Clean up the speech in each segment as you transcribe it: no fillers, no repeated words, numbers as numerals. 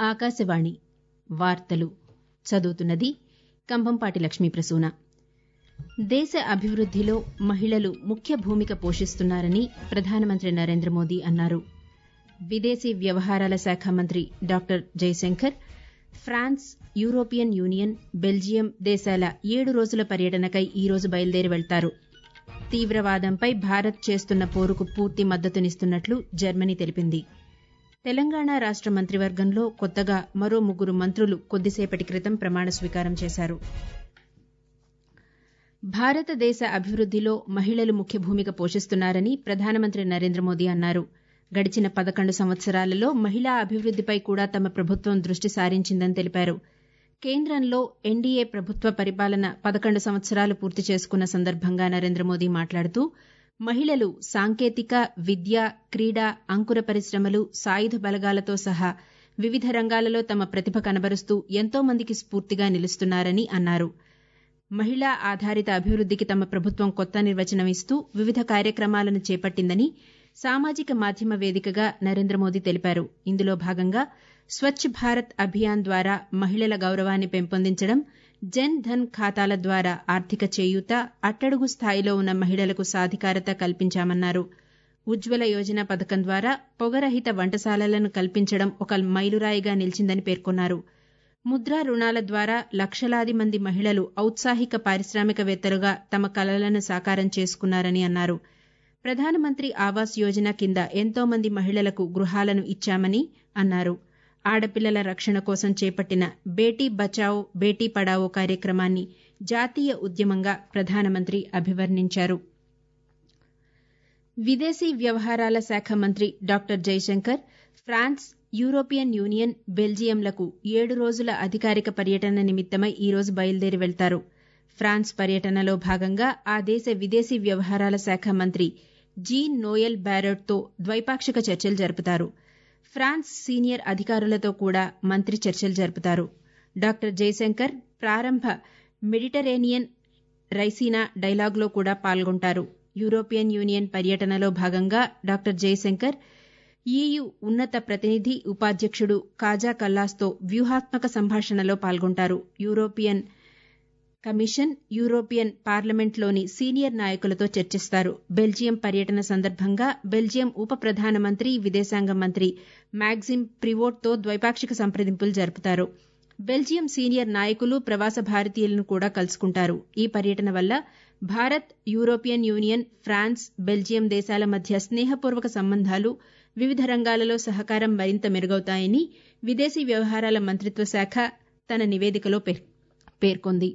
ఆకాశవాణి వార్తలు చదువుతున్నది కంభంపాటి లక్ష్మీప్రసూన. దేశ అభివృద్దిలో మహిళలు ముఖ్య భూమిక పోషిస్తున్నారని ప్రధానమంత్రి నరేంద్ర మోదీ అన్నారు. విదేశీ వ్యవహారాల శాఖ మంత్రి doctor Jaishankar France, European Union, Belgium దేశాల 7 రోజుల పర్యటనకై ఈరోజు బయలుదేరి వెళ్తారు. తీవ్రవాదంపై భారత్ చేస్తున్న పోరుకు పూర్తి మద్దతునిస్తున్నట్లు జర్మనీ తెలిపింది. తెలంగాణ రాష్ట మంత్రివర్గంలో కొత్తగా మరో 3 మంత్రులు కొద్దిసేపటి క్రితం ప్రమాణ స్వీకారం చేశారు. భారతదేశ అభివృద్దిలో మహిళలు ముఖ్య భూమిక పోషిస్తున్నారని ప్రధానమంత్రి నరేంద్ర మోదీ అన్నారు. గడిచిన 11 సంవత్సరాలలో మహిళా అభివృద్దిపై కూడా తమ ప్రభుత్వం దృష్టి సారించిందని తెలిపారు. కేంద్రంలో ఎన్డీఏ ప్రభుత్వ పరిపాలన 11 సంవత్సరాలు పూర్తి చేసుకున్న సందర్భంగా నరేంద్ర మోదీ మాట్లాడుతూ మహిళలు సాంకేతిక, విద్య, క్రీడా, అంకుర పరిశ్రమలు, సాయుధ బలగాలతో సహా వివిధ రంగాలలో తమ ప్రతిభ కనబరుస్తూ ఎంతో మందికి స్ఫూర్తిగా నిలుస్తున్నారని అన్నారు. మహిళా ఆధారిత అభివృద్దికి తమ ప్రభుత్వం కొత్త నిర్వచనం ఇస్తూ వివిధ కార్యక్రమాలను చేపట్టిందని సామాజిక మాధ్యమ వేదికగా నరేంద్ర మోదీ తెలిపారు. ఇందులో భాగంగా స్వచ్ఛ భారత్ అభియాన్ ద్వారా మహిళల గౌరవాన్ని పెంపొందించడం, జన్ ధన్ ఖాతాల ద్వారా ఆర్థిక చేయూత, అట్టడుగు స్థాయిలో ఉన్న మహిళలకు సాధికారత కల్పించామన్నారు. ఉజ్వల యోజన పథకం ద్వారా పొగరహిత వంటశాలలను కల్పించడం ఒక మైలురాయిగా నిలిచిందని పేర్కొన్నారు. ముద్రా రుణాల ద్వారా లక్షలాది మంది మహిళలు ఔత్సాహిక పారిశ్రామికవేత్తలుగా తమ కలలను సాకారం చేసుకున్నారని అన్నారు. ప్రధానమంత్రి ఆవాస్ యోజన కింద ఎంతో మంది మహిళలకు గృహాలను ఇచ్చామని అన్నారు. ఆడపిల్లల రక్షణ కోసం చేపట్టిన బేటీ బచావో బేటీ పడావో కార్యక్రమాన్ని జాతీయ ఉద్యమంగా ప్రధానమంత్రి అభివర్ణించారు. విదేశీ వ్యవహారాల శాఖ మంత్రి doctor Jaishankar France, European Union, బెల్జియంలకు 7 రోజుల అధికారిక పర్యటన నిమిత్తమై ఈరోజు బయలుదేరి వెళ్తారు. ఫ్రాన్స్ పర్యటనలో భాగంగా ఆ దేశ విదేశీ వ్యవహారాల శాఖ మంత్రి జీన్ నోయల్ బారెట్తో ద్వైపాక్షిక చర్చలు జరుపుతారు. ఫ్రాన్స్ సీనియర్ అధికారులతో కూడా మంత్రి చర్చలు జరుపుతారు. డాక్టర్ జైశంకర్ ప్రారంభ మెడిటరేనియన్ రైసీనా డైలాగ్లో కూడా పాల్గొంటారు. యూరోపియన్ యూనియన్ పర్యటనలో భాగంగా డాక్టర్ జైశంకర్ ఈయూ ఉన్నత ప్రతినిధి ఉపాధ్యక్షుడు కాజా కల్లాస్తో వ్యూహాత్మక సంభాషణలో పాల్గొంటారు. యూరోపియన్ కమిషన్, యూరోపియన్ పార్లమెంట్లోని సీనియర్ నాయకులతో చర్చిస్తారు. బెల్జియం పర్యటన సందర్భంగా బెల్జియం ఉప ప్రధానమంత్రి, విదేశాంగ మంత్రి మ్యాగ్జిమ్ ప్రివోట్తో ద్వైపాక్షిక సంప్రదింపులు జరుపుతారు. బెల్జియం సీనియర్ నాయకులు, ప్రవాస భారతీయులను కూడా కలుసుకుంటారు. ఈ పర్యటన వల్ల Bharat, European Union, France, Belgium దేశాల మధ్య స్నేహపూర్వక సంబంధాలు, వివిధ రంగాలలో సహకారం మరింత మెరుగవుతాయని విదేశీ వ్యవహారాల మంత్రిత్వ శాఖ తన నివేదికలో పేర్కొంది.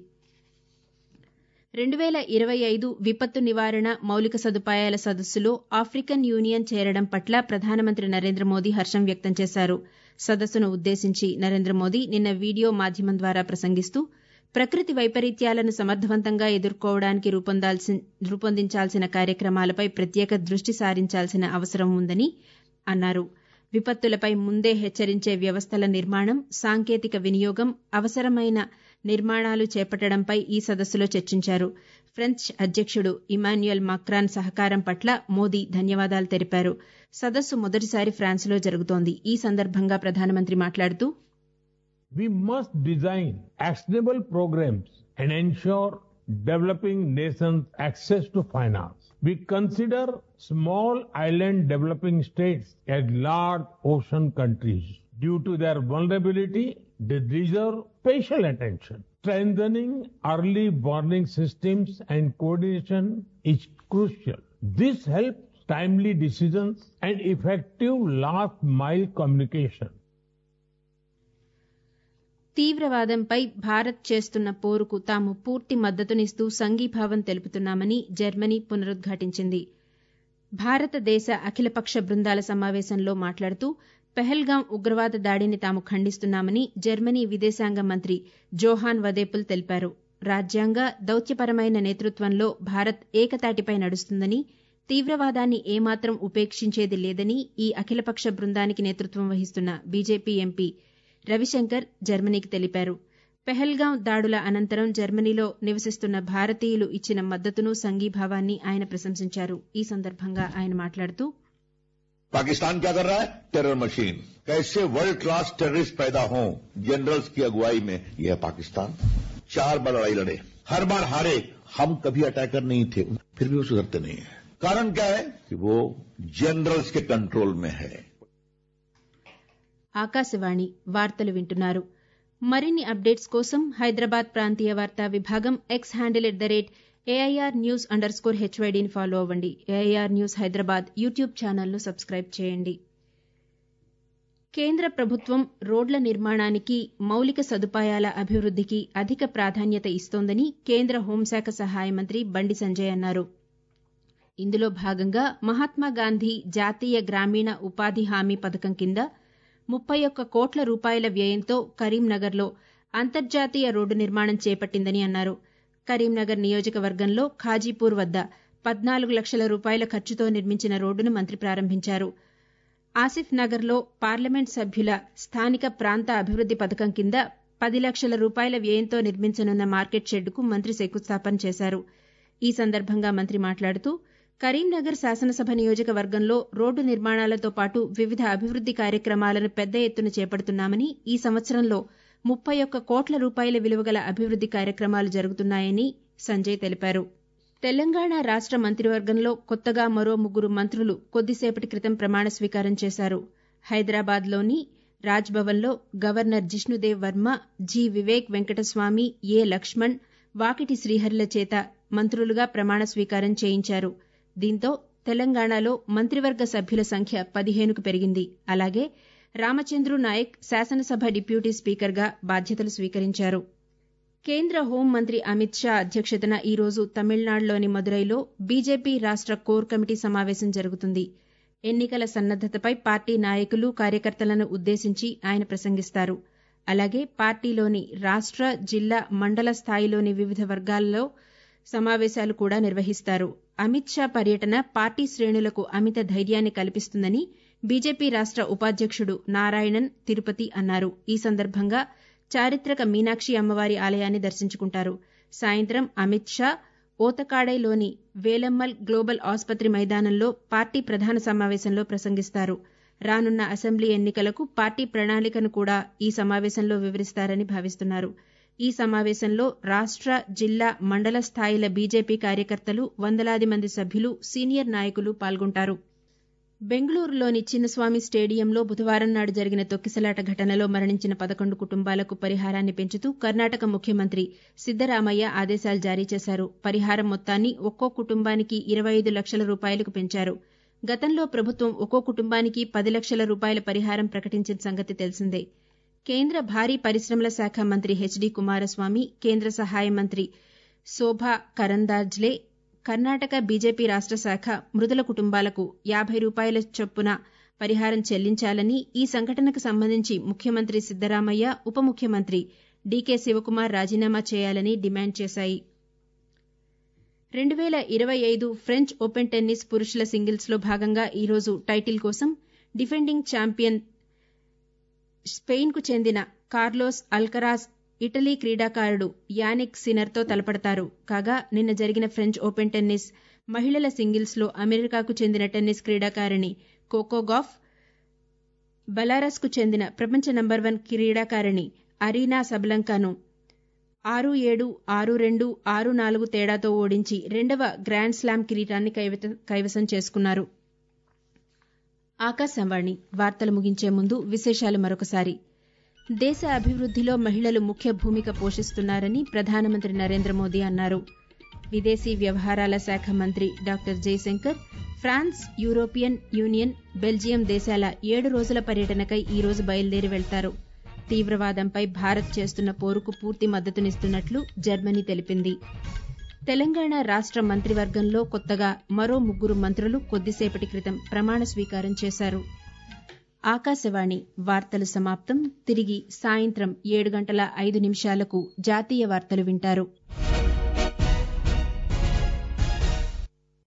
2025 విపత్తు నివారణ మౌలిక సదుపాయాల సదస్సులో ఆఫ్రికన్ యూనియన్ చేరడం పట్ల ప్రధానమంత్రి నరేంద్ర మోదీ హర్షం వ్యక్తం చేశారు. సదస్సును ఉద్దేశించి నరేంద్ర మోదీ నిన్న వీడియో మాధ్యమం ద్వారా ప్రసంగిస్తూ ప్రకృతి వైపరీత్యాలను సమర్థవంతంగా ఎదుర్కోవడానికి రూపొందించాల్సిన కార్యక్రమాలపై ప్రత్యేక దృష్టి సారించాల్సిన అవసరం ఉందని అన్నారు. విపత్తులపై ముందే హెచ్చరించే వ్యవస్థల నిర్మాణం, సాంకేతిక వినియోగం, అవసరమైన నిర్మాణాలు చేపట్టడంపై ఈ సదస్సులో చర్చించారు. ఫ్రెంచ్ అధ్యక్షుడు ఇమాన్యుయల్ మాక్రాన్ సహకారం పట్ల మోదీ ధన్యవాదాలు తెలిపారు. సదస్సు మొదటిసారి ఫ్రాన్స్లో జరుగుతోంది. ఈ సందర్భంగా ప్రధానమంత్రి మాట్లాడుతూ We must design actionable programs and ensure developing nations access to finance. We consider small island developing states as large ocean countries. Due to their vulnerability, they deserve special attention. Strengthening early warning systems and coordination is crucial. This helps timely decisions and effective last mile communication. తీవ్రవాదంపై Bharat చేస్తున్న పోరుకు తాము పూర్తి మద్దతునిస్తూ సంఘీభావం తెలుపుతున్నామని Germany పునరుద్ఘాటించింది. భారతదేశ అఖిలపక్ష బృందాల సమావేశంలో మాట్లాడుతూ పెహల్గాం ఉగ్రవాద దాడిని తాము ఖండిస్తున్నామని జర్మనీ విదేశాంగ మంత్రి జోహాన్ వదేపుల్ తెలిపారు. రాజ్యాంగ, దౌత్యపరమైన నేతృత్వంలో భారత్ ఏకతాటిపై నడుస్తుందని, తీవ్రవాదాన్ని ఏమాత్రం ఉపేక్షించేది లేదని ఈ అఖిలపక్ష బృందానికి నేతృత్వం వహిస్తున్న బీజేపీ ఎంపీ రవిశంకర్ జర్మనీకి తెలిపారు. పెహల్గాం దాడుల అనంతరం జర్మనీలో నివసిస్తున్న భారతీయులు ఇచ్చిన మద్దతును, సంఘీభావాన్ని ఆయన ప్రశంసించారు. ఈ సందర్భంగా ఆయన మాట్లాడుతూ पाकिस्तान क्या कर रहा है? Terror machine. कैसे वर्ल्ड क्लास टेररिस्ट पैदा हों जनरल्स की अगुवाई में, यह पाकिस्तान 4 बार लड़ाई लड़े, हर बार हारे। हम कभी अटैकर नहीं थे, फिर भी वो सुधरते नहीं है। कारण क्या है कि वो जनरल्स के कंट्रोल में है। ఆకాశవాణి వార్తలు వింటున్నారు. మరిన్ని అప్డేట్స్ కోసం హైదరాబాద్ ప్రాంతీయ వార్తా విభాగం ఎక్స్ హ్యాండిల్ @AIRnews_HYDని ఫాలో అవ్వండి. AIR న్యూస్ హైదరాబాద్ యూట్యూబ్ ఛానల్ను సబ్స్క్రైబ్ చేయండి. కేంద్ర ప్రభుత్వం రోడ్ల నిర్మాణానికి, మౌలిక సదుపాయాల అభివృద్దికి అధిక ప్రాధాన్యత ఇస్తోందని కేంద్ర హోంశాఖ సహాయ మంత్రి బండి సంజయ్ అన్నారు. ఇందులో భాగంగా మహాత్మాగాంధీ జాతీయ గ్రామీణ ఉపాధి హామీ పథకం కింద 31 కోట్ల రూపాయల వ్యయంతో కరీంనగర్లో అంతర్జాతీయ రోడ్డు నిర్మాణం చేపట్టిందని అన్నారు. కరీంనగర్ నియోజకవర్గంలో ఖాజీపూర్ వద్ద 14 లక్షల రూపాయల ఖర్చుతో నిర్మించిన రోడ్డును మంత్రి ప్రారంభించారు. ఆసిఫ్ నగర్లో పార్లమెంట్ సభ్యుల స్థానిక ప్రాంత అభివృద్ది పథకం కింద 10 లక్షల రూపాయల వ్యయంతో నిర్మించనున్న మార్కెట్ షెడ్డుకు మంత్రి శంకుస్థాపన చేశారు. ఈ సందర్భంగా మంత్రి మాట్లాడుతూ కరీంనగర్ శాసనసభ నియోజకవర్గంలో రోడ్డు నిర్మాణాలతో పాటు వివిధ అభివృద్ది కార్యక్రమాలను పెద్ద ఎత్తున చేపడుతున్నామని, ఈ సంవత్సరంలో 31 కోట్ల రూపాయల విలువగల అభివృద్ది కార్యక్రమాలు జరుగుతున్నాయని సంజయ్ తెలిపారు. తెలంగాణ రాష్ట మంత్రివర్గంలో కొత్తగా మరో 3 మంత్రులు కొద్దిసేపటి క్రితం ప్రమాణ స్వీకారం చేశారు. హైదరాబాద్లోని రాజ్భవన్లో governor Jishnu Dev Varma, G Vivek Venkataswamy, A Laxman, Vakiti శ్రీహరిల చేత మంత్రులుగా ప్రమాణ స్వీకారం చేయించారు. దీంతో తెలంగాణలో మంత్రివర్గ సభ్యుల సంఖ్య 15కు పెరిగింది. అలాగే రామచంద్రు నాయక్ శాసనసభ డిప్యూటీ స్పీకర్గా బాధ్యతలు స్వీకరించారు. కేంద్ర హోంమంత్రి అమిత్ షా అధ్యక్షతన ఈ రోజు తమిళనాడులోని మదురైలో బీజేపీ రాష్ట కోర్ కమిటీ సమావేశం జరుగుతుంది. ఎన్నికల సన్నద్దతపై పార్టీ నాయకులు, కార్యకర్తలను ఉద్దేశించి ఆయన ప్రసంగిస్తారు. అలాగే పార్టీలోని రాష్ట, జిల్లా, మండల స్థాయిలోని వివిధ వర్గాల్లో సమావేశాలు కూడా నిర్వహిస్తారు. అమిత్ షా పర్యటన పార్టీ శ్రేణులకు అమిత ధైర్యాన్ని కల్పిస్తుందని బీజేపీ రాష్ట ఉపాధ్యక్షుడు నారాయణన్ తిరుపతి అన్నారు. ఈ సందర్భంగా చారిత్రక మీనాక్షి అమ్మవారి ఆలయాన్ని దర్శించుకుంటారు. సాయంత్రం అమిత్ షా ఓతకాడైలోని వేలమ్మల్ గ్లోబల్ ఆసుపత్రి మైదానంలో పార్టీ ప్రధాన సమావేశంలో ప్రసంగిస్తారు. రానున్న అసెంబ్లీ ఎన్నికలకు పార్టీ ప్రణాళికను కూడా ఈ సమావేశంలో వివరిస్తారని భావిస్తున్నారు. ఈ సమావేశంలో రాష్ట, జిల్లా, మండల స్థాయిల బీజేపీ కార్యకర్తలు, వందలాది మంది సభ్యులు, సీనియర్ నాయకులు పాల్గొంటారు. బెంగళూరులోని చిన్నస్వామి స్టేడియంలో బుధవారం నాడు జరిగిన తొక్కిసలాట ఘటనలో మరణించిన 11 కుటుంబాలకు పరిహారాన్ని పెంచుతూ కర్ణాటక ముఖ్యమంత్రి సిద్దరామయ్య ఆదేశాలు జారీ చేశారు. పరిహారం మొత్తాన్ని ఒక్కో కుటుంబానికి 25 లక్షల రూపాయలకు పెంచారు. గతంలో ప్రభుత్వం ఒక్కో కుటుంబానికి 10 లక్షల రూపాయల పరిహారం ప్రకటించిన సంగతి తెలిసిందే. కేంద్ర భారీ పరిశ్రమల శాఖ మంత్రి హెచ్డి కుమారస్వామి, కేంద్ర సహాయ మంత్రి శోభా కరంద్లాజే, కర్ణాటక బీజేపీ రాష్ట శాఖ మృతుల కుటుంబాలకు 50 రూపాయల చొప్పున పరిహారం చెల్లించాలని, ఈ సంఘటనకు సంబంధించి ముఖ్యమంత్రి సిద్దరామయ్య, ఉప ముఖ్యమంత్రి డీకే శివకుమార్ రాజీనామా చేయాలని డిమాండ్ చేశాయి. 2025 ఫ్రెంచ్ ఓపెన్ టెన్నిస్ పురుషుల సింగిల్స్లో భాగంగా ఈ రోజు టైటిల్ కోసం డిఫెండింగ్ ఛాంపియన్ స్పెయిన్కు చెందిన కార్లోస్ అల్కరాజ్ ఇటలీ క్రీడాకారుడు యానిక్ సినర్తో తలపడతారు. కాగా నిన్న జరిగిన ఫ్రెంచ్ ఓపెన్ టెన్నిస్ మహిళల సింగిల్స్లో అమెరికాకు చెందిన టెన్నిస్ క్రీడాకారిణి కోకో గాఫ్, బెలారస్కు చెందిన ప్రపంచ నంబర్ 1 క్రీడాకారిణి అరీనా సబలంకాను 6-7, 6-2, 6-4 తేడాతో ఓడించి 2వ గ్రాండ్ స్లామ్ కిరీటాన్ని కైవసం చేసుకున్నారు. ఆకాశవాణి వార్తలు ముగించే ముందు విశేషాలు మరొకసారి. దేశ అభివృద్దిలో మహిళలు ముఖ్య భూమిక పోషిస్తున్నారని ప్రధానమంత్రి నరేంద్ర మోదీ అన్నారు. విదేశీ వ్యవహారాల శాఖ మంత్రి doctor Jaishankar France, European Union, Belgium దేశాల 7 రోజుల పర్యటనకై ఈ రోజు బయలుదేరి వెళ్తారు. తీవ్రవాదంపై భారత్ చేస్తున్న పోరుకు పూర్తి మద్దతునిస్తున్నట్లు జర్మనీ తెలిపింది. తెలంగాణ రాష్ట మంత్రివర్గంలో కొత్తగా మరో 3 మంత్రులు కొద్దిసేపటి క్రితం ప్రమాణ స్వీకారం చేశారు. ఆకాశవాణి వార్తలు సమాప్తం. తిరిగి సాయంత్రం 7:05 జాతీయ వార్తలు వింటారు.